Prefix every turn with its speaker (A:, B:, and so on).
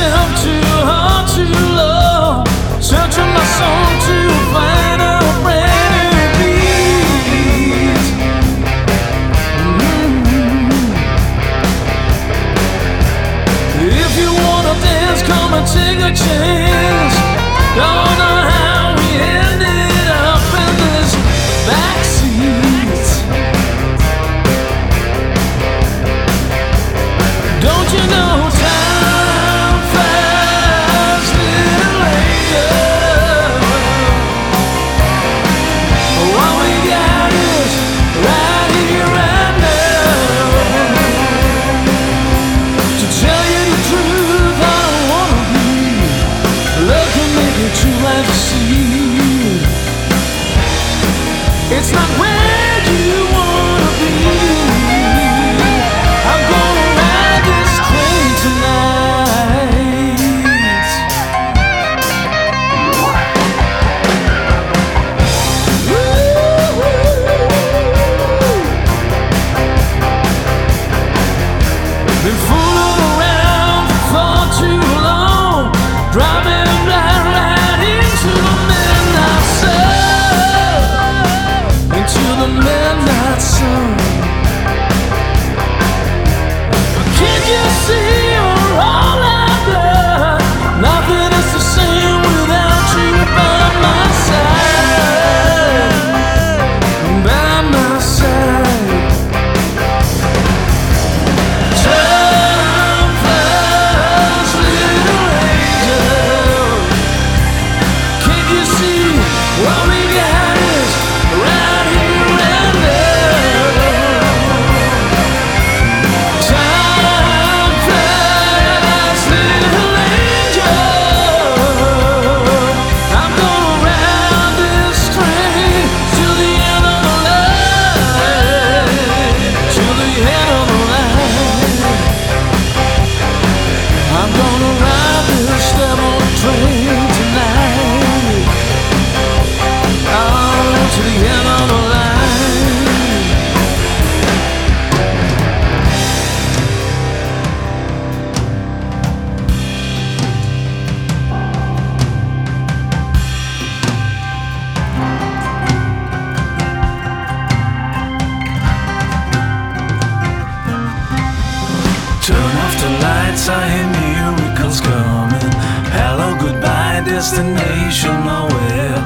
A: myself too hard, too low, searching my soul to find a brand new beat. If you wanna dance, come and take a chance. Don't know how we ended up in this backseat. Don't you know time flies, little angel? What we got is right here, right now. To tell you the truth, I don't wanna be looking at you too like to see. It's not where you wanna be. I'm gonna ride this train tonight. Been fooling around for far too long, driving blind right into the midnight sun, into the midnight sun. Can't you see you're all I've got? Nothing is the same without you by my side, by my side. Time flies, little angel. Can't you see what we got is right here, right now? Time flies, little angel. I'm gonna ride this train till the end of the line, till the end of the line. I'm gonna ride this devil train tonight, oh, to the end of the line. Turn off the lights, I hear miracles coming. Hello, goodbye, destination nowhere.